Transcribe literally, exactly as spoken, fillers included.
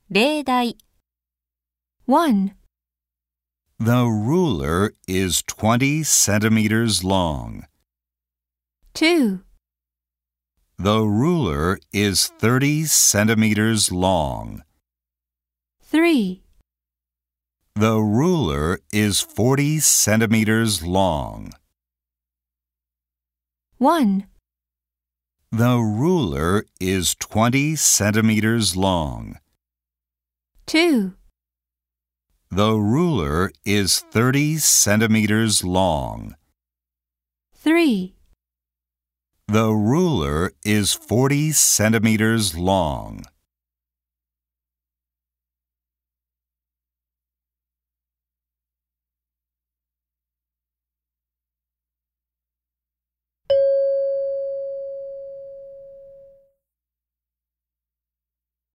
例題 one, The ruler is twenty centimeters long. two, The ruler is thirty centimeters long. three, The ruler is forty centimeters long. one, The ruler is twenty centimeters long. two, The ruler is thirty centimeters long. three, The ruler is forty centimeters long.